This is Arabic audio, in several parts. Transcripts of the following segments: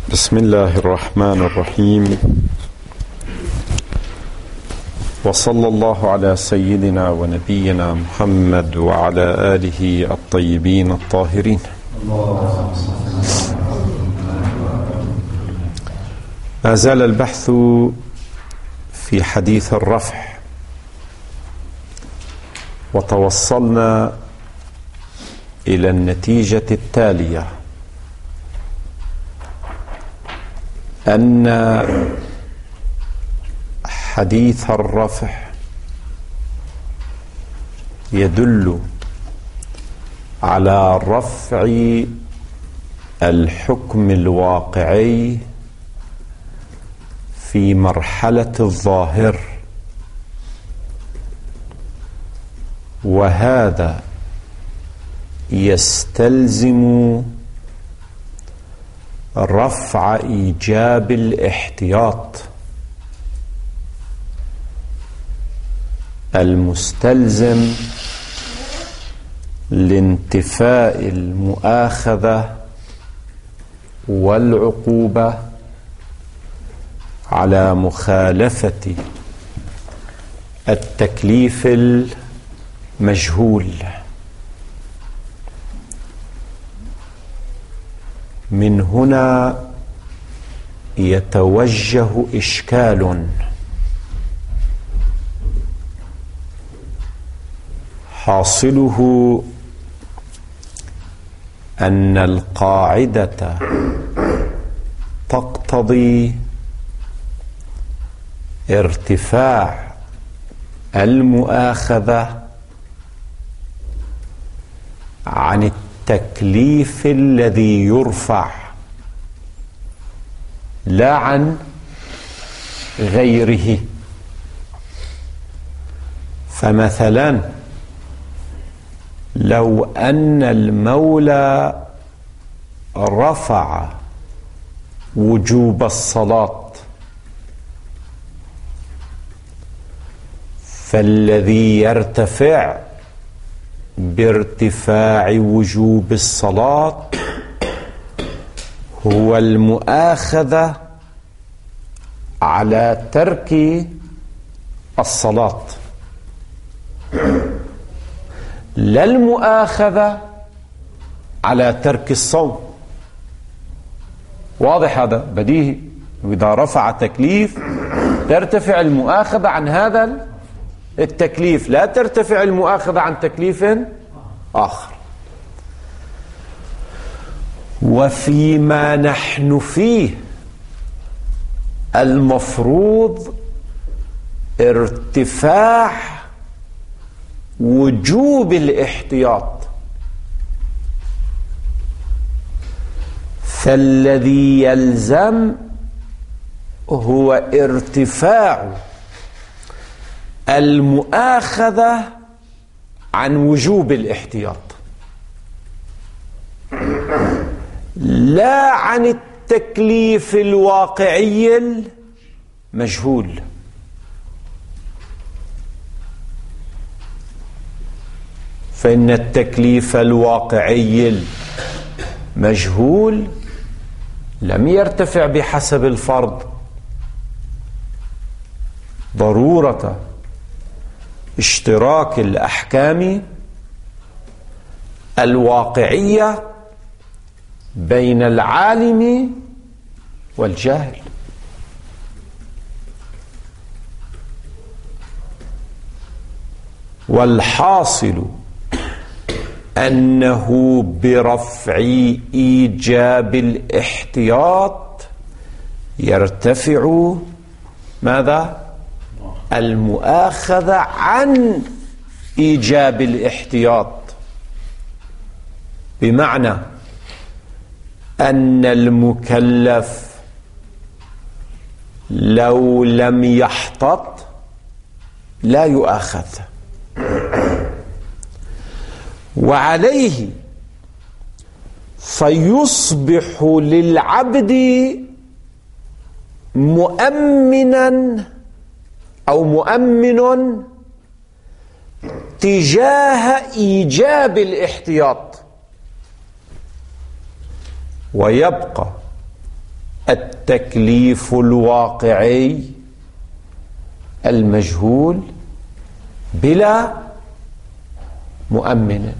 بسم الله الرحمن الرحيم، وصلى الله على سيدنا ونبينا محمد وعلى آله الطيبين الطاهرين. ما زال البحث في حديث الرفع، وتوصلنا إلى النتيجة التالية: أن حديث الرفع يدل على رفع الحكم الواقعي في مرحلة الظاهر، وهذا يستلزم رفع إيجاب الاحتياط المستلزم لانتفاء المؤاخذة والعقوبة على مخالفة التكليف المجهول. من هنا يتوجه إشكال حاصله أن القاعدة تقتضي ارتفاع المؤاخذة عن التكليف الذي يرفع، لا عن غيره. فمثلا لو أن المولى رفع وجوب الصلاة، فالذي يرتفع بارتفاع وجوب الصلاة هو المؤاخذة على ترك الصلاة، لا المؤاخذة على ترك الصوم. واضح؟ هذا بديهي. إذا رفع تكليف ترتفع المؤاخذة عن هذا التكليف، لا ترتفع المؤاخذة عن تكليف آخر. وفيما نحن فيه المفروض ارتفاع وجوب الاحتياط، فالذي يلزم هو ارتفاع المؤاخذة عن وجوب الاحتياط، لا عن التكليف الواقعي المجهول. فإن التكليف الواقعي المجهول لم يرتفع بحسب الفرض، ضرورة اشتراك الأحكام الواقعية بين العالم والجاهل. والحاصل أنه برفع إيجاب الاحتياط يرتفع ماذا؟ المؤاخذة عن إيجاب الاحتياط، بمعنى أن المكلف لو لم يحتط لا يؤاخذ، وعليه فيصبح للعبد مؤمنا أو مؤمن تجاه إيجاب الاحتياط، ويبقى التكليف الواقعي المجهول بلا مؤمن.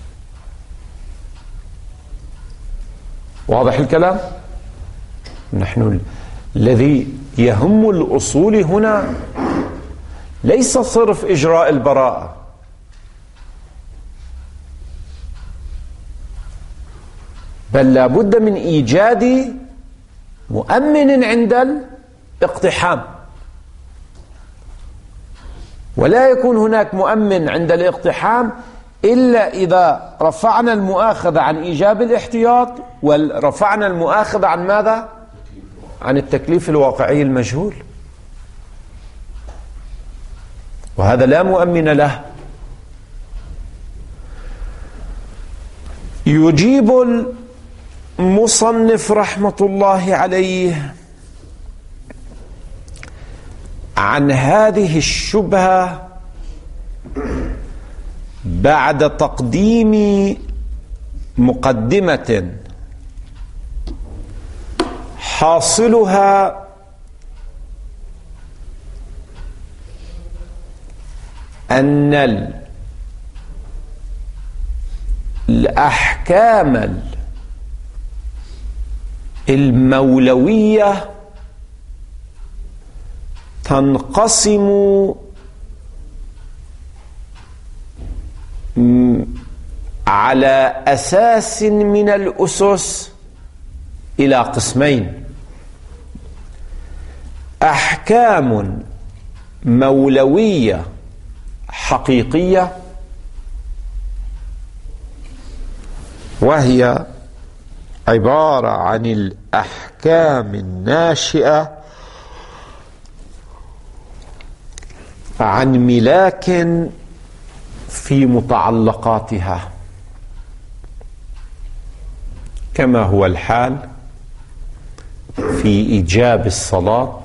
واضح الكلام؟ نحن الذي يهم الأصول هنا ليس صرف إجراء البراءة، بل لا بد من إيجاد مؤمن عند الاقتحام، ولا يكون هناك مؤمن عند الاقتحام إلا إذا رفعنا المؤاخذة عن إيجاب الاحتياط ورفعنا المؤاخذة عن ماذا؟ عن التكليف الواقعي المجهول، وهذا لا مؤمن له. يجيب المصنف رحمة الله عليه عن هذه الشبهة بعد تقديم مقدمة حاصلها أن الأحكام المولوية تنقسم على أساس من الأسس إلى قسمين: أحكام مولوية حقيقية، وهي عبارة عن الأحكام الناشئة عن ملاك في متعلقاتها، كما هو الحال في إيجاب الصلاة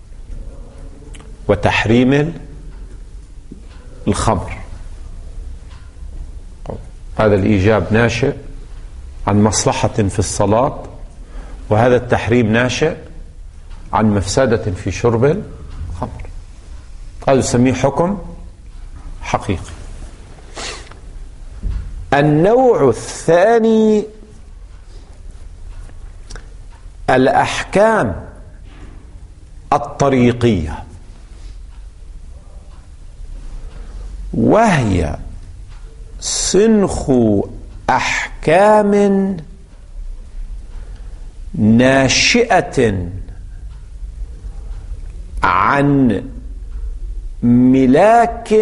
وتحريم الخمر. هذا الإيجاب ناشئ عن مصلحة في الصلاة، وهذا التحريم ناشئ عن مفسدة في شرب الخمر. هذا يسميه حكم حقيقي. النوع الثاني الأحكام الطريقية، وهي سنخ أحكام ناشئة عن ملاك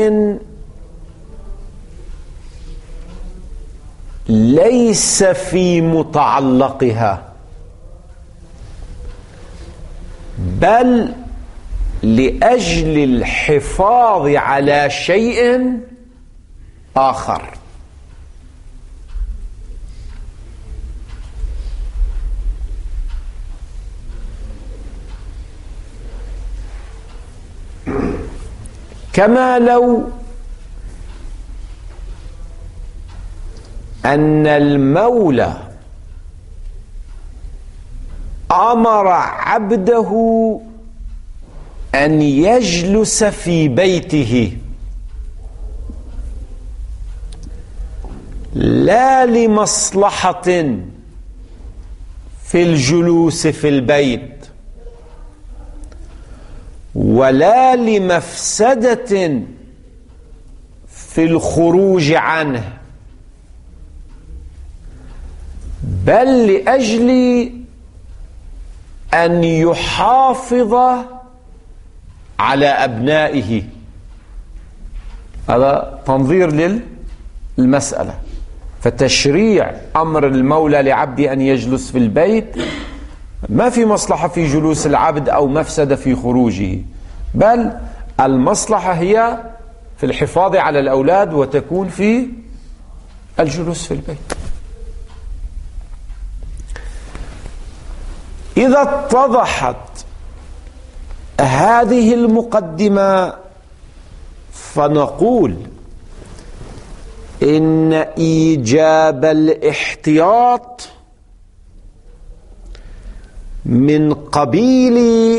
ليس في متعلقها، بل لأجل الحفاظ على شيء آخر. كما لو أن المولى أمر عبده أن يجلس في بيته لا لمصلحة في الجلوس في البيت ولا لمفسدة في الخروج عنه، بل لأجل أن يحافظ على أبنائه. هذا تنظير للمسألة. فتشريع أمر المولى لعبده أن يجلس في البيت ما في مصلحة في جلوس العبد أو مفسدة في خروجه، بل المصلحة هي في الحفاظ على الأولاد وتكون في الجلوس في البيت. إذا اتضحت هذه المقدمة فنقول إن إيجاب الاحتياط من قبيل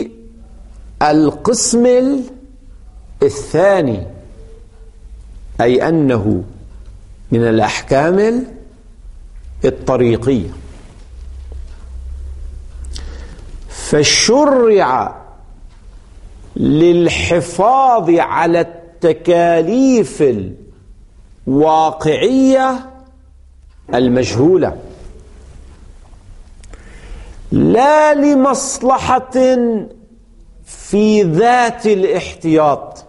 القسم الثاني، أي أنه من الأحكام الطريقية. فشرع للحفاظ على التكاليف الواقعية المجهولة، لا لمصلحة في ذات الاحتياط.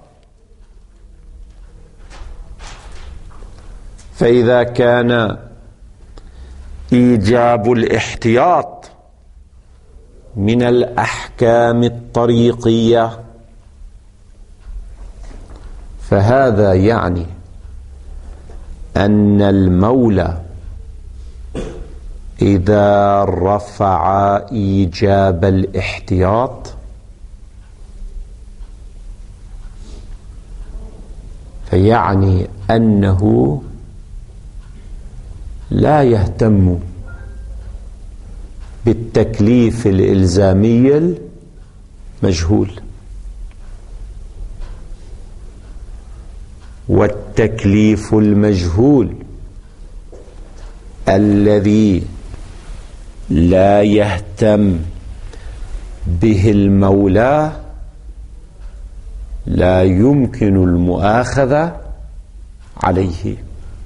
فإذا كان إيجاب الاحتياط من الأحكام الطريقية، فهذا يعني أن المولى إذا رفع إيجاب الاحتياط فيعني أنه لا يهتم بالتكليف الإلزامي المجهول. والتكليف المجهول الذي لا يهتم به المولى لا يمكن المؤاخذة عليه.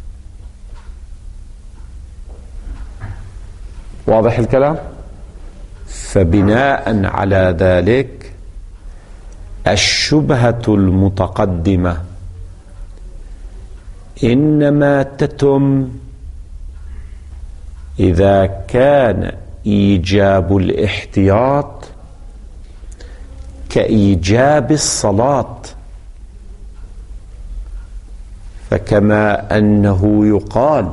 واضح الكلام؟ فبناء على ذلك الشبهة المتقدمة إنما تتم إذا كان إيجاب الاحتياط كإيجاب الصلاة. فكما أنه يقال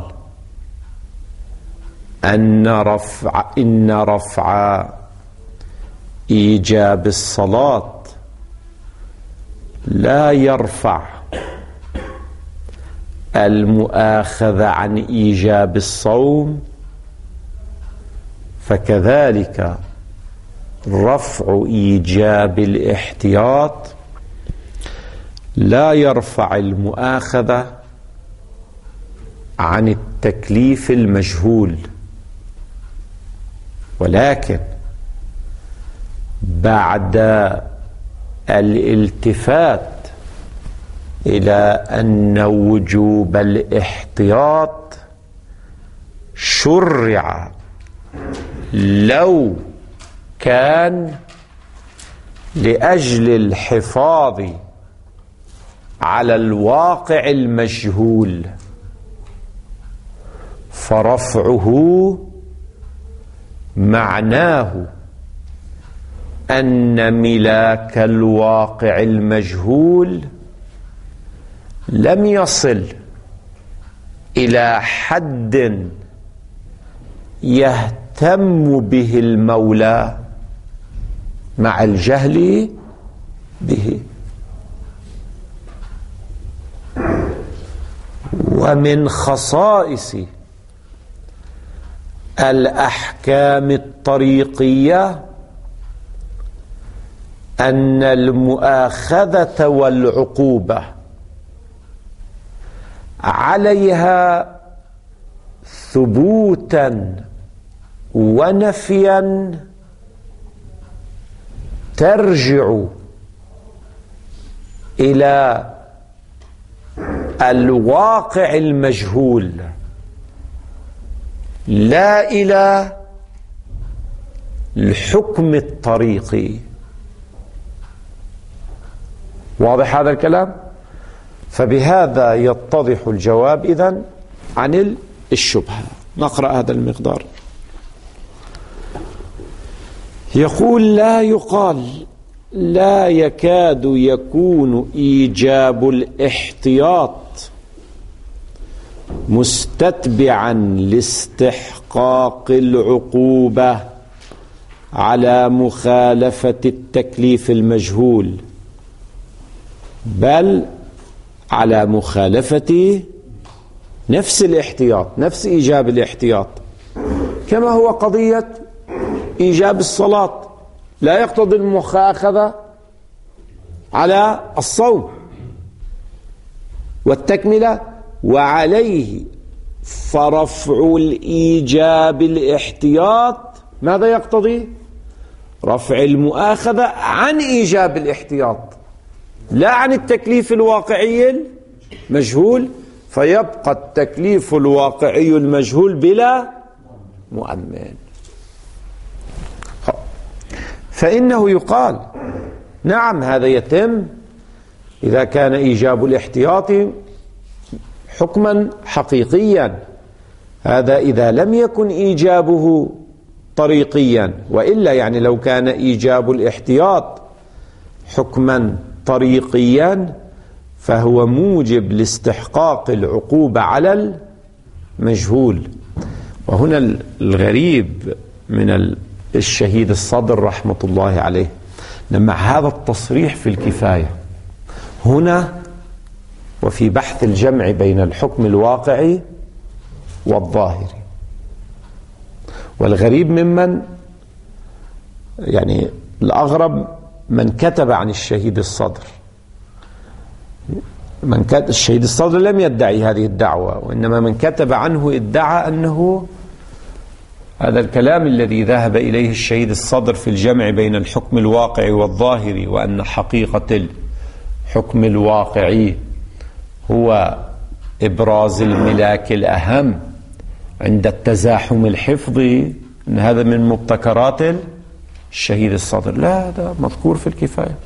إن رفع إيجاب الصلاة لا يرفع المؤاخذة عن إيجاب الصوم، فكذلك رفع إيجاب الاحتياط لا يرفع المؤاخذة عن التكليف المجهول، ولكن بعد الالتفات إلى أن وجوب الاحتياط شرع لو كان لأجل الحفاظ على الواقع المجهول، فرفعه معناه أن ملاك الواقع المجهول لم يصل إلى حد يهتم به المولى مع الجهل به. ومن خصائص الأحكام الطريقية أن المؤاخذة والعقوبة عليها ثبوتا ونفيا ترجع إلى الواقع المجهول لا إلى الحكم الطريقي. واضح هذا الكلام؟ فبهذا يتضح الجواب إذن عن الشبهة. نقرأ هذا المقدار. يقول لا يقال لا يكاد يكون إيجاب الاحتياط مستتبعا لاستحقاق العقوبة على مخالفة التكليف المجهول، بل على مخالفة نفس الاحتياط، نفس إيجاب الاحتياط، كما هو قضية إيجاب الصلاة لا يقتضي المؤاخذة على الصوم والتكملة، وعليه فرفع الإيجاب الاحتياط ماذا يقتضي؟ رفع المؤاخذة عن إيجاب الاحتياط لا عن التكليف الواقعي المجهول، فيبقى التكليف الواقعي المجهول بلا مؤمن. فإنه يقال نعم هذا يتم إذا كان إيجاب الاحتياط حكما حقيقيا، هذا إذا لم يكن إيجابه طريقيا، وإلا يعني لو كان إيجاب الاحتياط حكما طريقيا فهو موجب لاستحقاق العقوبة على المجهول. وهنا الغريب من الشهيد الصدر رحمة الله عليه لما هذا التصريح في الكفاية هنا وفي بحث الجمع بين الحكم الواقعي والظاهري. والغريب ممن يعني الأغرب من كتب عن الشهيد الصدر، الشهيد الصدر لم يدعي هذه الدعوة، وإنما من كتب عنه ادعى أنه هذا الكلام الذي ذهب إليه الشهيد الصدر في الجمع بين الحكم الواقعي والظاهري، وأن حقيقة الحكم الواقعي هو إبراز الملاك الأهم عند التزاحم الحفظي، أن هذا من مبتكرات الشهيد الصدر. لا، هذا مذكور في الكفاية،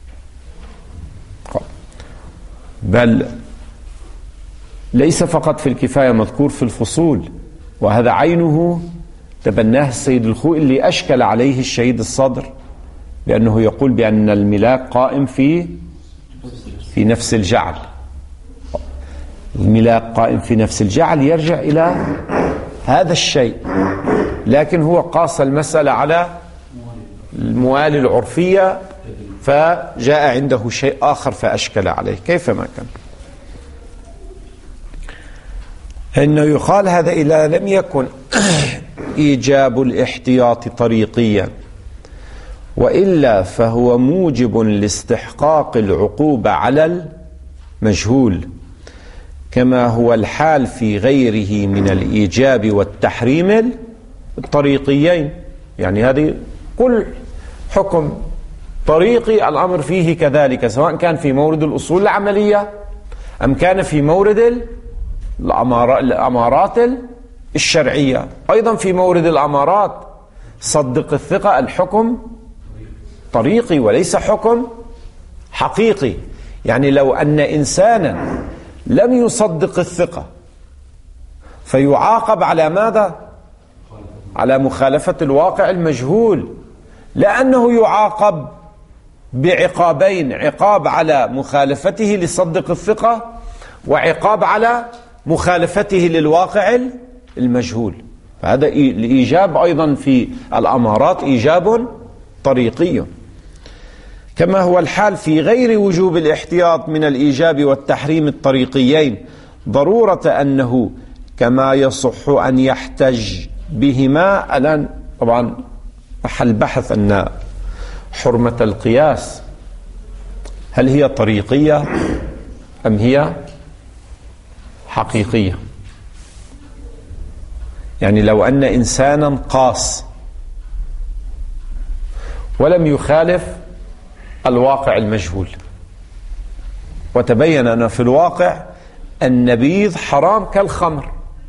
بل ليس فقط في الكفاية، مذكور في الفصول، وهذا عينه تبناه السيد الخوئي اللي أشكل عليه الشهيد الصدر بأنه يقول بأن الملاك قائم في نفس الجعل. الملاك قائم في نفس الجعل يرجع إلى هذا الشيء، لكن هو قاس المسألة على الموالي العرفية فجاء عنده شيء آخر فأشكل عليه كيفما كان. إنه يقال هذا إذا لم يكن إيجاب الاحتياط طريقيا، وإلا فهو موجب لاستحقاق العقوبة على المجهول، كما هو الحال في غيره من الإيجاب والتحريم الطريقيين. يعني هذه كل حكم طريقي الأمر فيه كذلك، سواء كان في مورد الأصول العملية أم كان في مورد الأمارات الشرعية. أيضا في مورد الأمارات صدق الثقة الحكم طريقي وليس حكم حقيقي. يعني لو أن إنسانا لم يصدق الثقة فيعاقب على ماذا؟ على مخالفة الواقع المجهول، لأنه يعاقب بعقابين: عقاب على مخالفته لصدق الثقة، وعقاب على مخالفته للواقع المجهول. فهذا الإيجاب أيضا في الأمارات إيجاب طريقي، كما هو الحال في غير وجوب الاحتياط من الإيجاب والتحريم الطريقيين، ضرورة أنه كما يصح أن يحتج بهما. الآن طبعا محل بحث أن حرمة القياس هل هي طريقية أم هي حقيقية؟ يعني لو أن إنسانا قاس ولم يخالف الواقع المجهول، وتبين أن في الواقع النبيذ حرام كالخمر،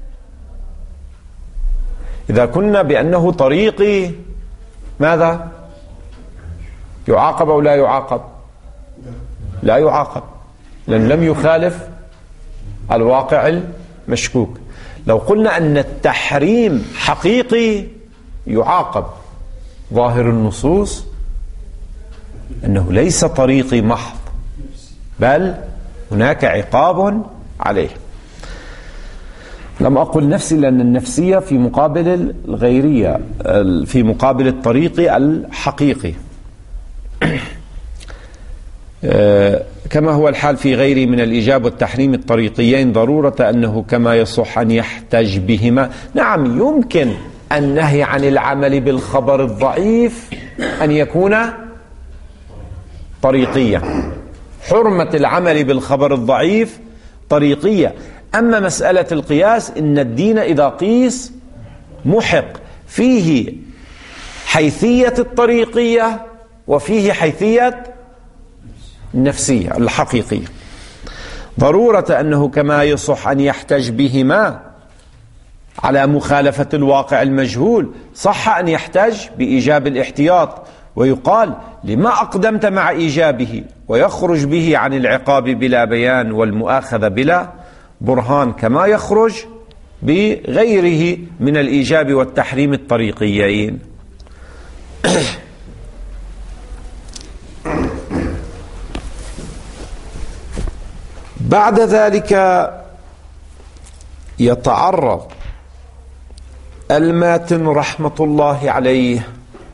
إذا كنا بأنه طريقي ماذا؟ يعاقب أو لا يعاقب؟ لا يعاقب، لأن لم يخالف الواقع المشكوك. لو قلنا أن التحريم حقيقي يعاقب، ظاهر النصوص أنه ليس طريقي محض، بل هناك عقاب عليه. لم أقل نفسي لأن النفسية في مقابل الغيرية، في مقابل الطريقي الحقيقي. كما هو الحال في غيره من الإيجاب والتحريم الطريقيين، ضرورة أنه كما يصح أن يحتج بهما. نعم، يمكن النهي عن العمل بالخبر الضعيف أن يكون طريقيا. حرمة العمل بالخبر الضعيف طريقية. أما مسألة القياس، إن الدين إذا قيس محق، فيه حيثية الطريقية وفيه حيثية النفسية الحقيقية. ضرورة أنه كما يصح أن يحتج بهما على مخالفة الواقع المجهول، صح أن يحتج بإيجاب الاحتياط، ويقال لما أقدمت مع إيجابه، ويخرج به عن العقاب بلا بيان والمؤاخذة بلا برهان، كما يخرج بغيره من الإيجاب والتحريم الطريقيين. بعد ذلك يتعرض الماتن رحمة الله عليه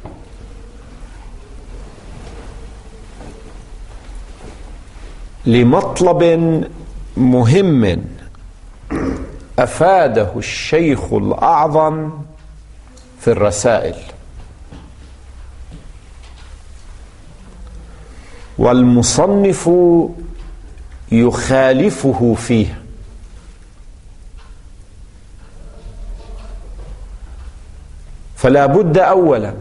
لمطلب مهم أفاده الشيخ الأعظم في الرسائل، والمصنف يخالفه فيه. فلا بد أولا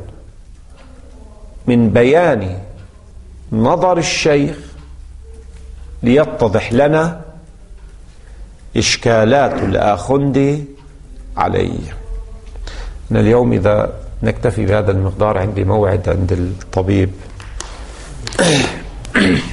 من بيان نظر الشيخ ليتضح لنا إشكالات الآخندي عليه. اليوم إذا نكتفي بهذا المقدار، عندي موعد عند الطبيب.